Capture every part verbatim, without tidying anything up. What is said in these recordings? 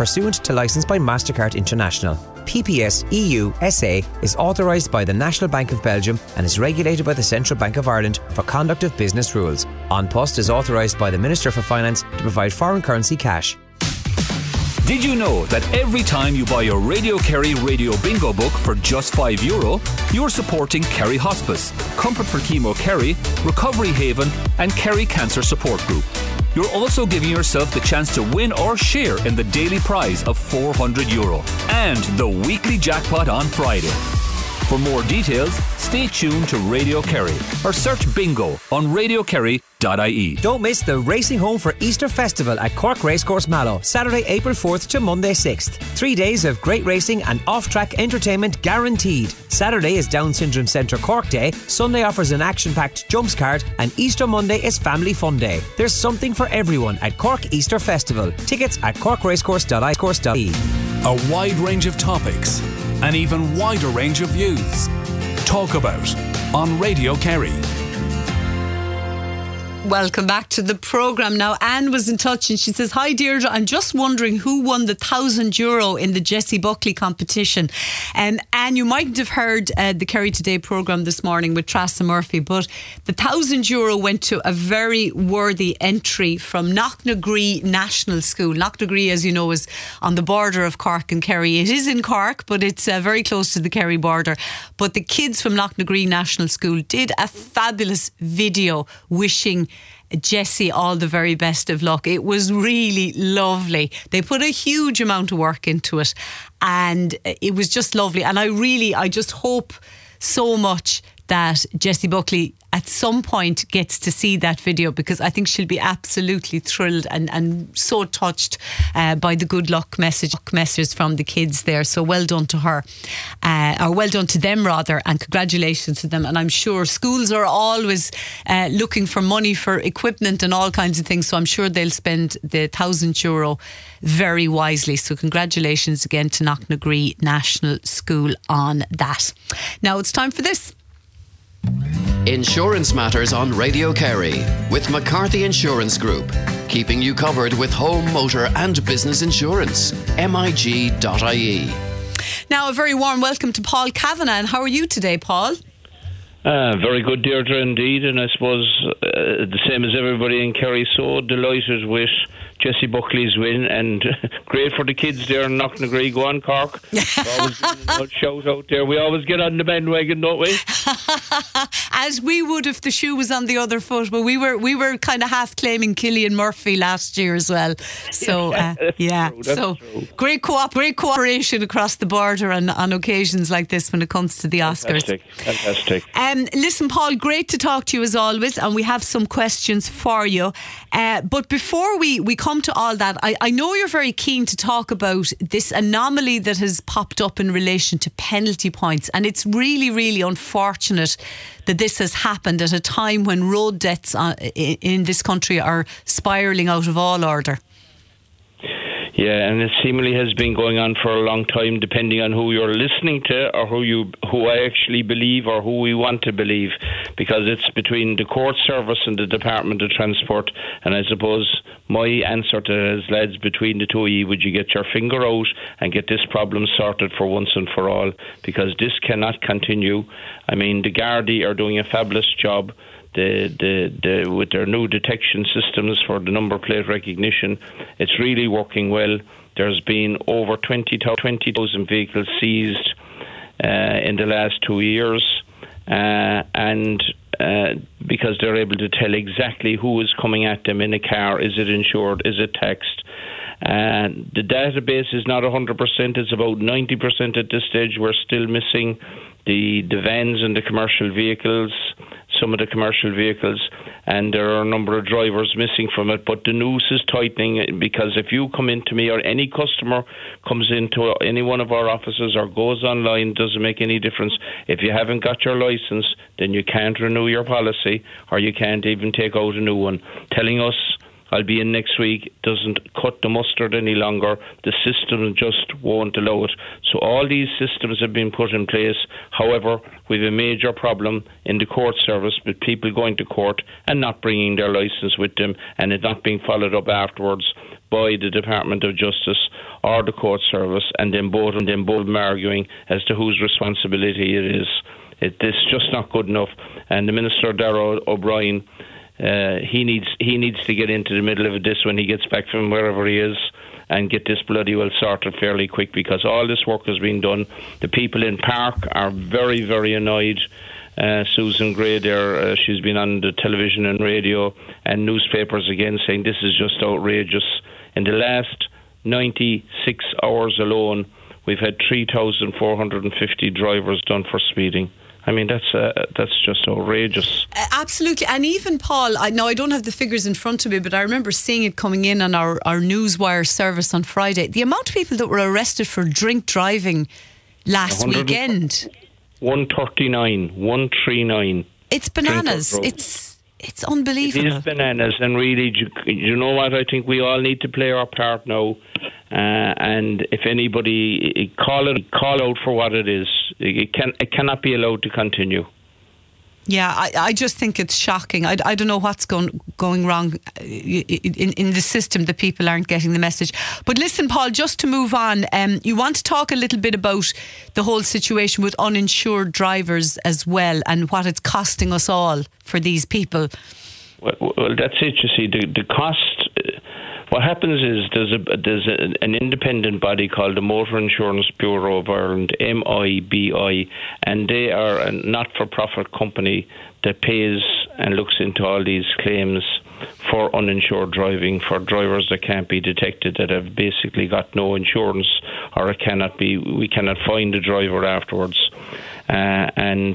pursuant to licence by Mastercard International. P P S E U S A is authorised by the National Bank of Belgium and is regulated by the Central Bank of Ireland for conduct of business rules. An Post is authorised by the Minister for Finance to provide foreign currency cash. Did you know that every time you buy your Radio Kerry Radio Bingo book for just five euro, you're supporting Kerry Hospice, Comfort for Chemo Kerry, Recovery Haven and Kerry Cancer Support Group. You're also giving yourself the chance to win or share in the daily prize of four hundred euro and the weekly jackpot on Friday. For more details, stay tuned to Radio Kerry or search Bingo on radio kerry dot I E. Don't miss the Racing Home for Easter Festival at Cork Racecourse Mallow, Saturday, April fourth to Monday sixth. Three days of great racing and off-track entertainment guaranteed. Saturday is Down Syndrome Centre Cork Day, Sunday offers an action-packed jumps card, and Easter Monday is Family Fun Day. There's something for everyone at Cork Easter Festival. Tickets at cork racecourse dot I E. A wide range of topics, an even wider range of views. Talk About on Radio Kerry. Welcome back to the programme. Now, Anne was in touch and she says, hi Deirdre, I'm just wondering who won the thousand euro in the Jessie Buckley competition. And um, Anne, you mightn't have heard uh, the Kerry Today programme this morning with Trassa Murphy, but the thousand euro went to a very worthy entry from Knocknagree National School. Knocknagree, as you know, is on the border of Cork and Kerry. It is in Cork, but it's uh, very close to the Kerry border. But the kids from Knocknagree National School did a fabulous video wishing Jessie all the very best of luck. It was really lovely. They put a huge amount of work into it and it was just lovely. And I really, I just hope so much that Jessie Buckley at some point gets to see that video, because I think she'll be absolutely thrilled and, and so touched uh, by the good luck message messages from the kids there. So well done to her, uh, or well done to them rather, and congratulations to them. And I'm sure schools are always uh, looking for money for equipment and all kinds of things, so I'm sure they'll spend the thousand euro very wisely. So congratulations again to Knocknagree National School on that. Now it's time for this. Insurance Matters on Radio Kerry with McCarthy Insurance Group, keeping you covered with home, motor and business insurance. M I G dot I E. Now a very warm welcome to Paul Kavanagh. And how are you today, Paul? Uh, very good, Deirdre, indeed. And I suppose uh, the same as everybody in Kerry, so delighted with Jessie Buckley's win, and uh, great for the kids there in Knocknagree. Go on, Cork. Always giving a shout out there. We always get on the bandwagon, don't we? As we would if the shoe was on the other foot. But we were we were kind of half claiming Cillian Murphy last year as well. So uh, yeah, true, so true. great co great cooperation across the border and on occasions like this when it comes to the Oscars. Fantastic, fantastic. Um, listen, Paul, great to talk to you as always, and we have some questions for you. Uh, but before we we come to all that, I, I know you're very keen to talk about this anomaly that has popped up in relation to penalty points, and it's really, really unfortunate that this has happened at a time when road deaths uh, in, in this country are spiralling out of all order. Yeah, and it seemingly has been going on for a long time, depending on who you're listening to or who you who I actually believe or who we want to believe, because it's between the court service and the Department of Transport. And I suppose my answer to that is, lads, between the two of you, would you get your finger out and get this problem sorted for once and for all, because this cannot continue. I mean, the Gardaí are doing a fabulous job. The, the, the, with their new detection systems for the number plate recognition, it's really working well. There's been over twenty thousand vehicles seized uh, in the last two years, uh, and uh, because they're able to tell exactly who is coming at them in a car. Is it insured? Is it taxed? And the database is not one hundred percent. It's about ninety percent at this stage. We're still missing the, the vans and the commercial vehicles, some of the commercial vehicles, and there are a number of drivers missing from it. But the noose is tightening, because if you come into me or any customer comes into any one of our offices or goes online, doesn't make any difference. If you haven't got your licence, then you can't renew your policy, or you can't even take out a new one. Telling us I'll be in next week, doesn't cut the mustard any longer. The system just won't allow it. So all these systems have been put in place. However, we have a major problem in the court service with people going to court and not bringing their licence with them, and it not being followed up afterwards by the Department of Justice or the court service, and then both and then both arguing as to whose responsibility it is. It, it's just not good enough. And the Minister, Darragh O'Brien, uh, he needs he needs to get into the middle of this when he gets back from wherever he is and get this bloody well sorted fairly quick, because all this work has been done. The people in Park are very, very annoyed. Uh, Susan Gray there, uh, she's been on the television and radio and newspapers again saying this is just outrageous. In the last ninety-six hours alone, we've had three thousand four hundred fifty drivers done for speeding. I mean, that's uh, that's just outrageous. Uh, absolutely. And even, Paul, I know I don't have the figures in front of me, but I remember seeing it coming in on our, our Newswire service on Friday. The amount of people that were arrested for drink driving last weekend. one thirty-nine, one thirty-nine. It's bananas. It's it's unbelievable. It is bananas, and really, you, you know what? I think we all need to play our part now. Uh, and if anybody call it, call out for what it is. It can, it cannot be allowed to continue. Yeah, I, I just think it's shocking. I, I don't know what's going going wrong in, in the system that people aren't getting the message. But listen, Paul, just to move on, um, you want to talk a little bit about the whole situation with uninsured drivers as well, and what it's costing us all for these people. Well, well that's it. You see, the the cost. Uh, What happens is there's a there's a, an independent body called the Motor Insurance Bureau of Ireland, M I B I, and they are a not-for-profit company that pays and looks into all these claims for uninsured driving, for drivers that can't be detected, that have basically got no insurance, or it cannot be we cannot find the driver afterwards, uh, and.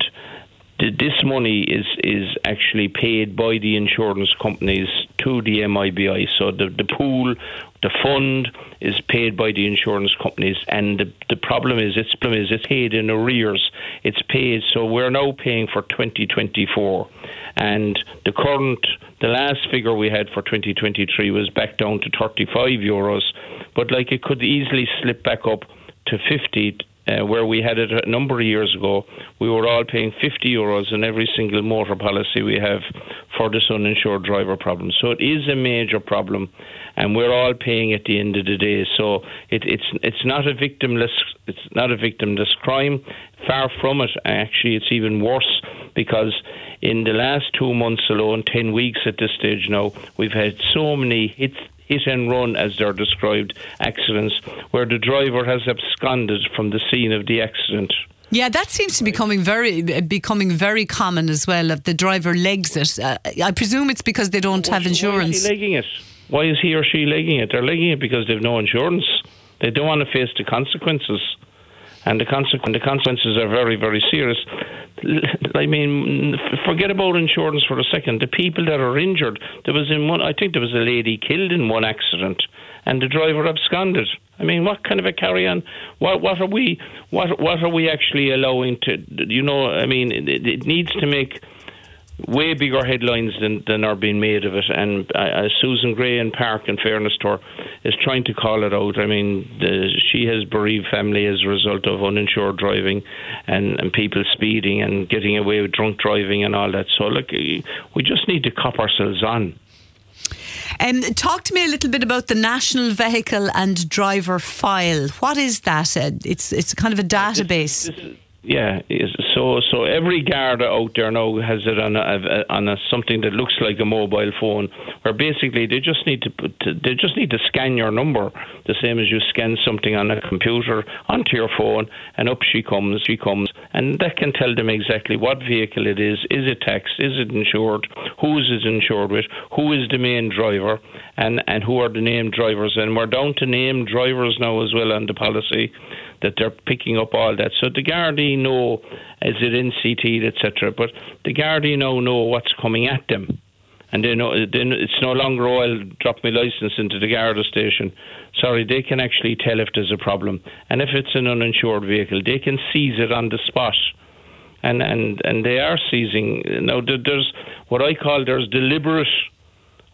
This money is, is actually paid by the insurance companies to the M I B I. So the, the pool, the fund is paid by the insurance companies, and the, the problem is it's, is it's paid in arrears. It's paid, so we're now paying for twenty twenty-four, and the current, the last figure we had for twenty twenty-three was back down to thirty-five euros, but like it could easily slip back up to fifty. Uh, where we had it a number of years ago, we were all paying fifty euros in every single motor policy we have for this uninsured driver problem. So it is a major problem, and we're all paying at the end of the day. So it, it's it's not a victimless it's not a victimless crime. Far from it. Actually, it's even worse, because in the last two months alone, ten weeks at this stage now, we've had so many hits. hit and run, as they're described, accidents where the driver has absconded from the scene of the accident. Yeah, that seems to be becoming very becoming very common as well. That the driver legs it. Uh, I presume it's because they don't have insurance. Why is he legging it? Why is he or she legging it? They're legging it because they've no insurance. They don't want to face the consequences, and the, consequ- the consequences are very, very serious. I mean, forget about insurance for a second. The people that are injured, there was in one, I think there was a lady killed in one accident, and the driver absconded. I mean, what kind of a carry-on? What what are we what what are we actually allowing to? You know, I mean, it, it needs to make way bigger headlines than, than are being made of it. And uh, Susan Gray in Park, in fairness to her, is trying to call it out. I mean, the, she has bereaved family as a result of uninsured driving and, and people speeding and getting away with drunk driving and all that. So, look, we just need to cop ourselves on. Um, talk to me a little bit about the National Vehicle and Driver File. What is that? Uh, it's it's kind of a database. This, this, Yeah, so so every Garda out there now has it on a, on a something that looks like a mobile phone, where basically they just need to put they just need to scan your number, the same as you scan something on a computer onto your phone, and up she comes, she comes, and that can tell them exactly what vehicle it is. Is it taxed? Is it insured? Who is it insured with? Who is the main driver? And and who are the named drivers? And we're down to named drivers now as well on the policy, that they're picking up all that. So the Gardaí know, is it N C T, et cetera. But the Gardaí now know what's coming at them. And they know, they know it's no longer, oh, I'll drop my licence into the Garda station. Sorry, they can actually tell if there's a problem. And if it's an uninsured vehicle, they can seize it on the spot. And, and, and they are seizing. Now, there's what I call, there's deliberate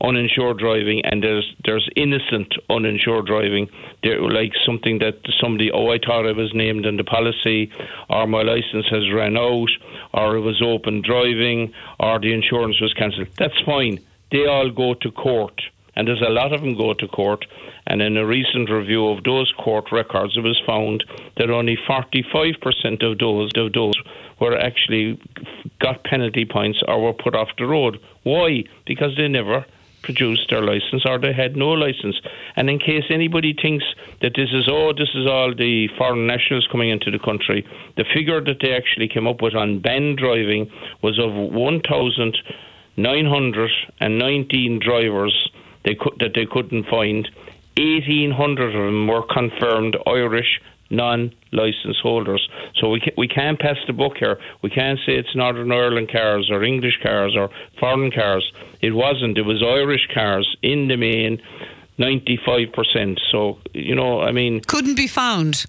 uninsured driving, and there's there's innocent uninsured driving. There, like something that somebody, oh, I thought I was named in the policy, or my licence has ran out, or it was open driving, or the insurance was cancelled. That's fine. They all go to court, and there's a lot of them go to court. And in a recent review of those court records, it was found that only forty-five percent of those of those were actually got penalty points or were put off the road. Why? Because they never produced their licence, or they had no licence. And in case anybody thinks that this is, oh, this is all the foreign nationals coming into the country, the figure that they actually came up with on banned driving was of one thousand nine hundred nineteen drivers they could, that they couldn't find. eighteen hundred of them were confirmed Irish non-licence holders. So we can, we can't pass the buck here. We can't say it's Northern Ireland cars or English cars or foreign cars. It wasn't. It was Irish cars in the main, ninety-five percent. So, you know, I mean... Couldn't be found.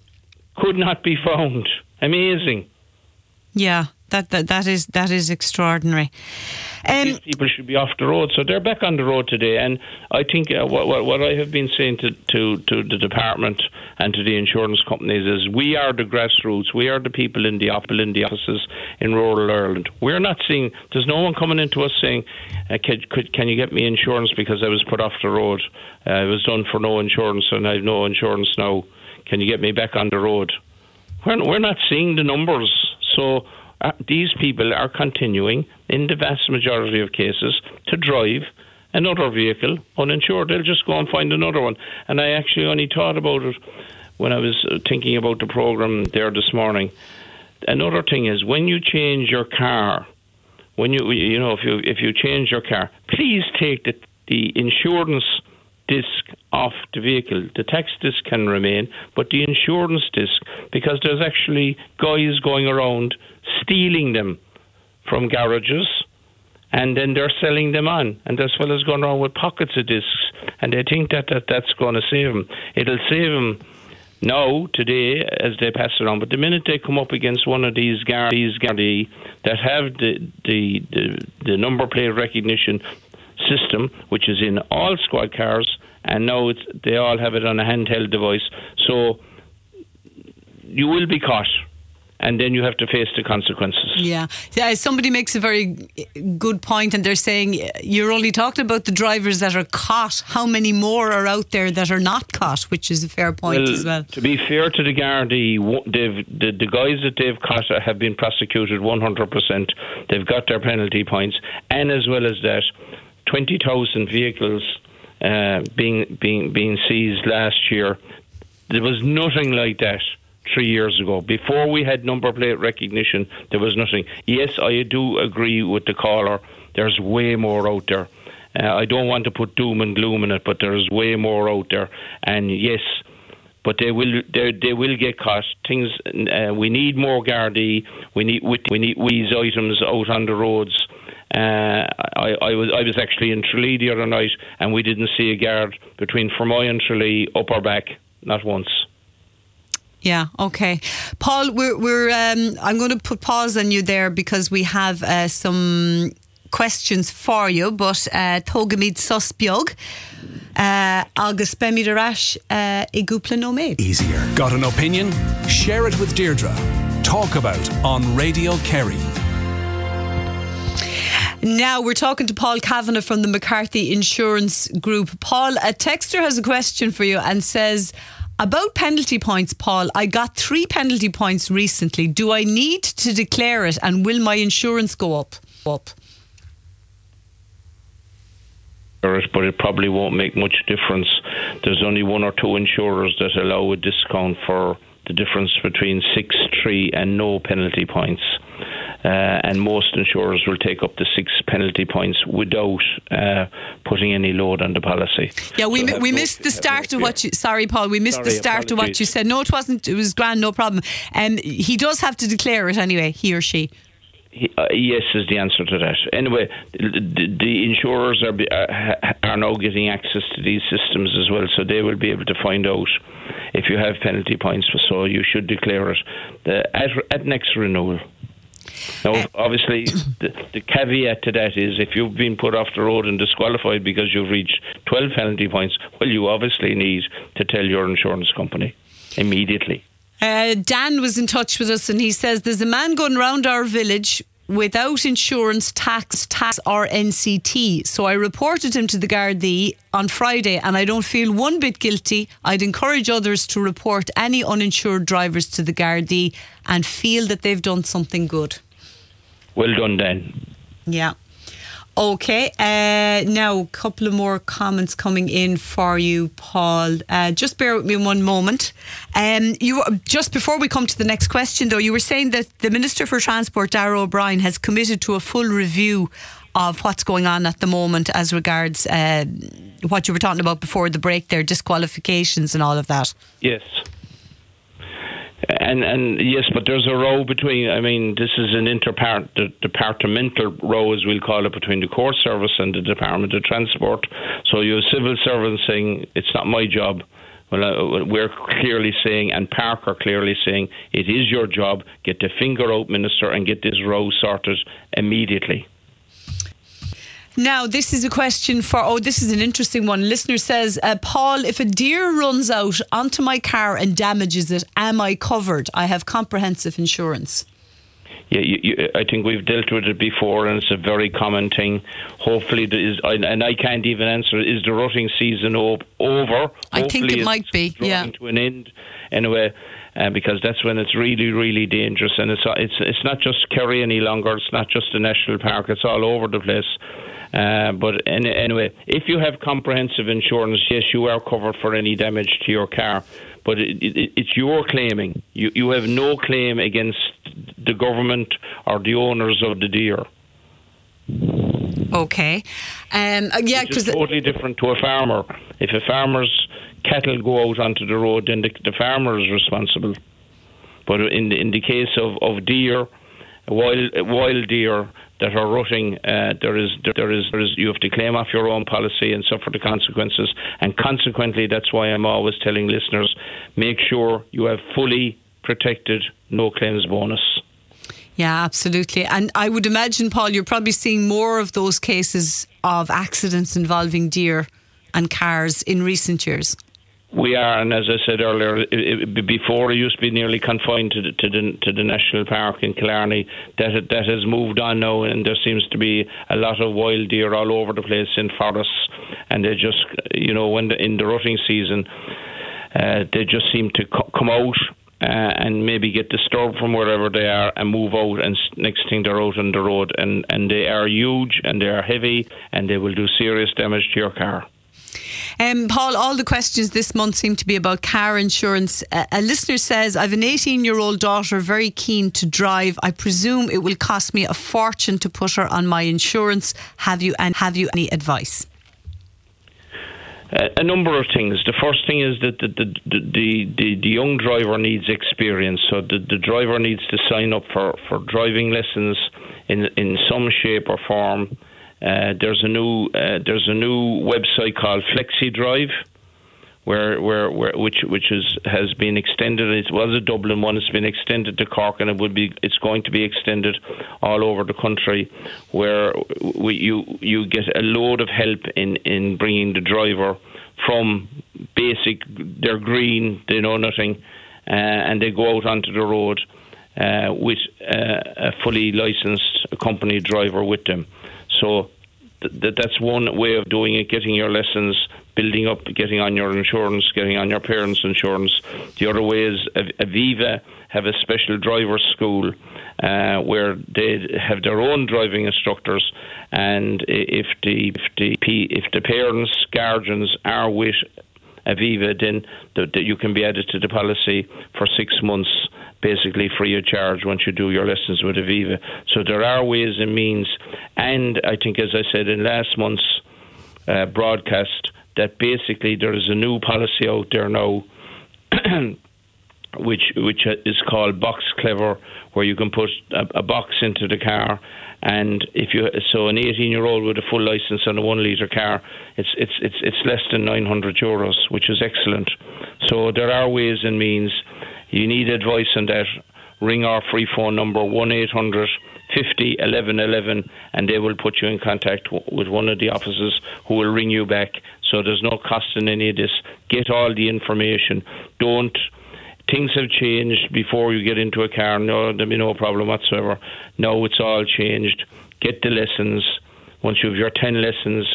Could not be found. Amazing. Yeah. That, that that is that is extraordinary. Um, These people should be off the road, so they're back on the road today. And I think uh, what, what what I have been saying to, to, to the department and to the insurance companies is, we are the grassroots. We are the people in the in the offices in rural Ireland. We're not seeing. There's no one coming into us saying, uh, could, could, "Can you get me insurance because I was put off the road? Uh, I was done for no insurance, and I have no insurance now. Can you get me back on the road?" We're we're not seeing the numbers, so. Uh, these people are continuing, in the vast majority of cases, to drive another vehicle uninsured. They'll just go and find another one. And I actually only thought about it when I was thinking about the programme there this morning. Another thing is, when you change your car, when you you know if you if you change your car, please take the the insurance disc off the vehicle. The tax disc can remain, but the insurance disc, because there's actually guys going around stealing them from garages, and then they're selling them on. And there's fellas going around with pockets of discs, and they think that, that that's going to save them. It'll save them now, today, as they pass it on. But the minute they come up against one of these guardies that have the, the, the, the number plate recognition system, which is in all squad cars, and now it's, they all have it on a handheld device, so you will be caught, and then you have to face the consequences. Yeah. yeah, somebody makes a very good point, and they're saying you're only talking about the drivers that are caught. How many more are out there that are not caught? Which is a fair point well, as well. To be fair to the Gardaí, they've, the, the guys that they've caught have been prosecuted one hundred percent. They've got their penalty points, and as well as that, twenty thousand vehicles uh, being being being seized last year. There was nothing like that three years ago. Before we had number plate recognition, there was nothing. Yes, I do agree with the caller. There's way more out there. Uh, I don't want to put doom and gloom in it, but there's way more out there. And yes, but they will they they will get caught. Things uh, we need more Gardaí. We need we need these items out on the roads. Uh, I, I was I was actually in Tralee the other night, and we didn't see a guard between Fermoy and Tralee up or back, not once. Yeah, okay. Paul, we're we're um, I'm going to put pause on you there because we have uh, some questions for you, but uh, Tógamid Suspiog uh, agus Bemidarash uh, Igupla no maid. Easier. Got an opinion? Share it with Deirdre. Talk about on Radio Kerry. Now we're talking to Paul Kavanagh from the McCarthy Insurance Group. Paul, a texter has a question for you and says, about penalty points, Paul, I got three penalty points recently. Do I need to declare it, and will my insurance go up? Up. But it probably won't make much difference. There's only one or two insurers that allow a discount for the difference between six, three and no penalty points. Uh, and most insurers will take up to six penalty points without uh, putting any load on the policy. Yeah, we so we no, missed the start of what you... Sorry, Paul, we missed sorry, the start apologies. of what you said. No, it wasn't. It was grand, no problem. Um, he does have to declare it anyway, he or she. He, uh, yes is the answer to that. Anyway, the, the insurers are uh, are now getting access to these systems as well, so they will be able to find out if you have penalty points, so you should declare it uh, at, at next renewal. Now, obviously, the, the caveat to that is if you've been put off the road and disqualified because you've reached twelve penalty points, well, you obviously need to tell your insurance company immediately. Uh, Dan was in touch with us and he says there's a man going around our village without insurance, tax, tax or N C T. So I reported him to the Gardaí on Friday and I don't feel one bit guilty. I'd encourage others to report any uninsured drivers to the Gardaí and feel that they've done something good. Well done, Dan. Yeah. Okay, uh, now a couple of more comments coming in for you, Paul. Uh, just bear with me one moment. Um, you just before we come to the next question, though, you were saying that the Minister for Transport, Darragh O'Brien, has committed to a full review of what's going on at the moment as regards uh, what you were talking about before the break there, disqualifications and all of that. Yes. And and yes, but there's a row between, I mean, this is an interdepartmental row, as we'll call it, between the court service and the Department of Transport. So you have civil servants saying, it's not my job. Well, uh, we're clearly saying, and Park are clearly saying, it is your job. Get the finger out, Minister, and get this row sorted immediately. Now, this is a question for, oh, this is an interesting one. Listener says, uh, Paul, if a deer runs out onto my car and damages it, am I covered? I have comprehensive insurance. Yeah, you, you, I think we've dealt with it before, and it's a very common thing. Hopefully, there is, and I can't even answer, is the rutting season over? I Hopefully think it might be, drawing yeah. to an end anyway. Uh, because that's when it's really, really dangerous, and it's it's it's not just Kerry any longer. It's not just a national park. It's all over the place. Uh, but anyway, if you have comprehensive insurance, yes, you are covered for any damage to your car. But it, it, it's your claiming. You you have no claim against the government or the owners of the deer. Okay. Um, yeah, because it's totally different to a farmer. If a farmer's cattle go out onto the road, then the, the farmer is responsible. But in the, in the case of, of deer, wild wild deer that are rutting, uh, there is there is there is you have to claim off your own policy and suffer the consequences. And consequently, that's why I'm always telling listeners, make sure you have fully protected no claims bonus. Yeah, absolutely. And I would imagine, Paul, you're probably seeing more of those cases of accidents involving deer and cars in recent years. We are, and as I said earlier, it, it, before it used to be nearly confined to the, to the to the national park in Killarney. That that has moved on now, and there seems to be a lot of wild deer all over the place in forests, and they just, you know, when the, in the rutting season, uh, they just seem to co- come out. Uh, and maybe get disturbed from wherever they are and move out, and next thing they're out on the road, and, and they are huge and they are heavy and they will do serious damage to your car. Um, Paul, all the questions this month seem to be about car insurance. Uh, a listener says, I have an eighteen-year-old daughter very keen to drive. I presume it will cost me a fortune to put her on my insurance. Have you and have you any advice? Uh, a number of things. The first thing is that the the, the, the, the young driver needs experience. So the, the driver needs to sign up for, for driving lessons in in some shape or form. Uh, there's a new uh, there's a new website called FlexiDrive, where where, where which which is has been extended. It was a Dublin one. It's been extended to Cork, and it would be it's going to be extended all over the country, where we, you you get a load of help in, in bringing the driver from basic. They're green, they know nothing, uh, and they go out onto the road uh, with uh, a fully licensed company driver with them. So th- that's one way of doing it, getting your lessons, building up, getting on your insurance, getting on your parents' insurance. The other way is Aviva have a special driver school uh, where they have their own driving instructors, and if the if the, if the parents, guardians are with Aviva, then the, the, you can be added to the policy for six months, basically free of charge once you do your lessons with Aviva. So there are ways and means, and I think, as I said in last month's uh, broadcast, that basically there is a new policy out there now which which is called Box Clever, where you can put a, a box into the car, and if you so an eighteen year old with a full license on a one litre car, it's it's it's it's less than nine hundred euros, which is excellent. So there are ways and means. You need advice on that. ring our free phone number one eight hundred fifty eleven eleven, and they will put you in contact w- with one of the officers who will ring you back. So there's no cost in any of this. Get all the information. Don't. Things have changed before you get into a car. No, there'll be no problem whatsoever. No, it's all changed. Get the lessons. Once you have your ten lessons,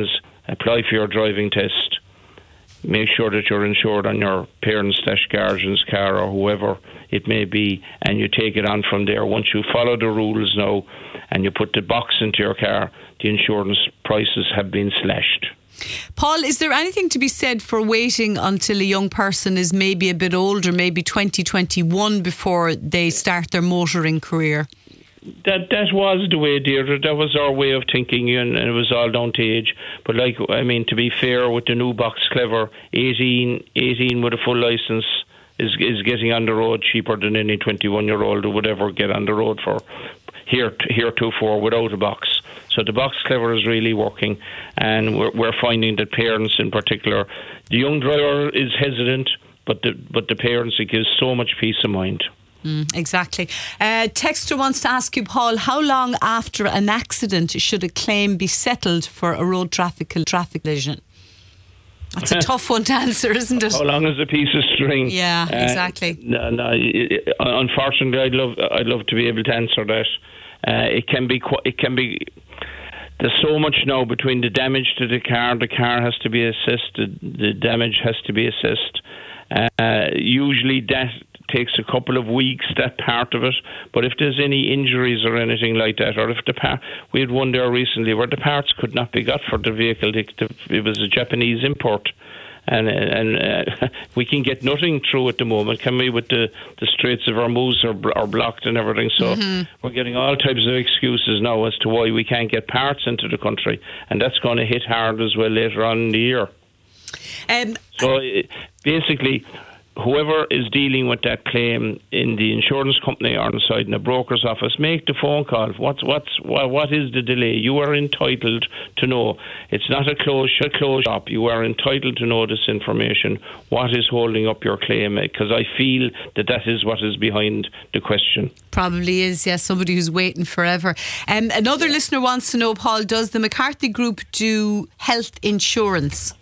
apply for your driving test. Make sure that you're insured on your parents' slash guardian's car or whoever it may be, and you take it on from there. Once you follow the rules now and you put the box into your car, the insurance prices have been slashed. Paul, is there anything to be said for waiting until a young person is maybe a bit older, maybe twenty, twenty-one, before they start their motoring career? That that was the way, Deirdre. That was our way of thinking, and, and it was all down to age. But like, I mean, to be fair, with the new Box Clever, eighteen, eighteen with a full licence is is getting on the road cheaper than any twenty-one-year-old who would ever get on the road for here heretofore without a box. So the Box Clever is really working, and we're, we're finding that parents, in particular, the young driver is hesitant, but the but the parents, it gives so much peace of mind. Mm, exactly. Uh, Texter wants to ask you, Paul, how long after an accident should a claim be settled for a road traffic traffic collision? That's a tough one to answer, isn't it? How long is a piece of string? Yeah, uh, exactly. No, no, it, unfortunately, I'd love, I'd love to be able to answer that. Uh, it can be, it can be. There's so much now between the damage to the car. The car has to be assessed. The, the damage has to be assessed. Uh, usually, that takes a couple of weeks, that part of it. But if there's any injuries or anything like that, or if the part, we had one there recently where the parts could not be got for the vehicle. It was a Japanese import, and and uh, we can get nothing through at the moment, can we? With the, the Straits of Hormuz are, are blocked and everything. So mm-hmm. we're getting all types of excuses now as to why we can't get parts into the country, and that's going to hit hard as well later on in the year. Um, so basically, whoever is dealing with that claim in the insurance company or inside in the broker's office, make the phone call. What's what's what, what is the delay? You are entitled to know. It's not a closed shut closed shop. You are entitled to know this information. What is holding up your claim? Because I feel that that is what is behind the question. Probably is, yes. Somebody who's waiting forever. Um, another listener wants to know, Paul, does the McCarthy Group do health insurance?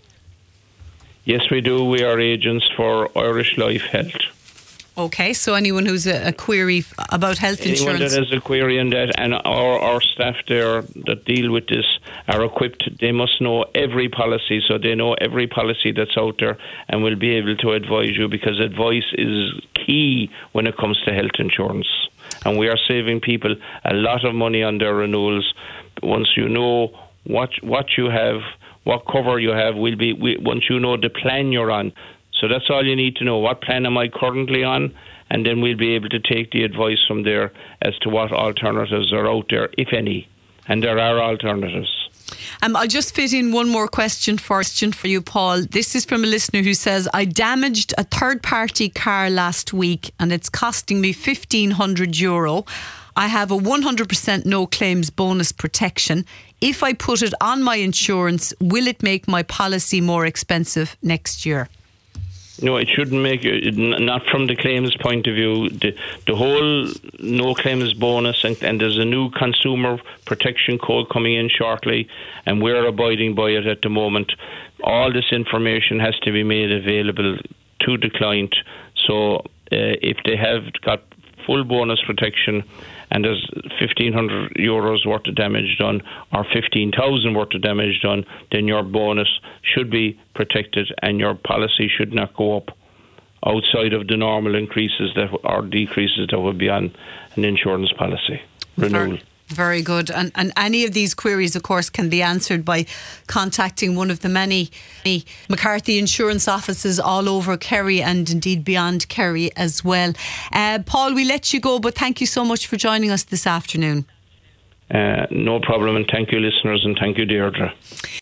Yes, we do. We are agents for Irish Life Health. Okay, so anyone who's a, a query about health anyone insurance. Anyone that has a query on that, and our, our staff there that deal with this are equipped. They must know every policy, so they know every policy that's out there and will be able to advise you, because advice is key when it comes to health insurance. And we are saving people a lot of money on their renewals. Once you know what what you have, what cover you have, will be we, once you know the plan you're on. So that's all you need to know. What plan am I currently on? And then we'll be able to take the advice from there as to what alternatives are out there, if any. And there are alternatives. Um, I'll just fit in one more question for, for you, Paul. This is from a listener who says, I damaged a third-party car last week and it's costing me fifteen hundred euro. I have a one hundred percent no claims bonus protection. If I put it on my insurance, will it make my policy more expensive next year? No, it shouldn't make it, not from the claims point of view. The, the whole no claims bonus, and, and there's a new consumer protection code coming in shortly, and we're abiding by it at the moment. All this information has to be made available to the client. So uh, if they have got full bonus protection and there's fifteen hundred euros worth of damage done or fifteen thousand worth of damage done, then your bonus should be protected and your policy should not go up outside of the normal increases that or decreases that would be on an insurance policy renewal. Very good. And, and any of these queries, of course, can be answered by contacting one of the many, many McCarthy insurance offices all over Kerry and indeed beyond Kerry as well. Uh, Paul, we let you go, but thank you so much for joining us this afternoon. Uh, no problem, and thank you, listeners, and thank you, Deirdre.